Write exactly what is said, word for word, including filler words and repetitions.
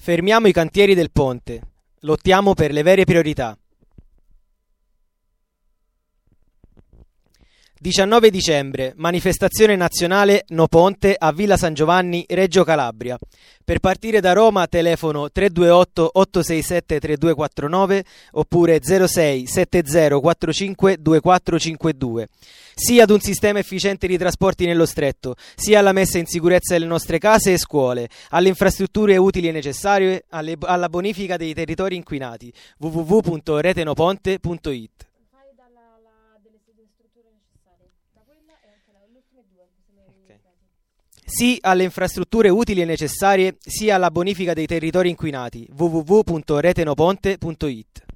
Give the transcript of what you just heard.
Fermiamo i cantieri del ponte. Lottiamo per le vere priorità. diciannove dicembre, manifestazione nazionale No Ponte a Villa San Giovanni, Reggio Calabria. Per partire da Roma telefono tre due otto otto sei sette tre due quattro nove oppure zero sei sette zero quattro cinque due quattro cinque due. Sia ad un sistema efficiente di trasporti nello stretto, sia alla messa in sicurezza delle nostre case e scuole, alle infrastrutture utili e necessarie, alle, alla bonifica dei territori inquinati. w w w punto retenoponte punto i t. Sì alle infrastrutture utili e necessarie, sia alla bonifica dei territori inquinati. w w w punto retenoponte punto i t.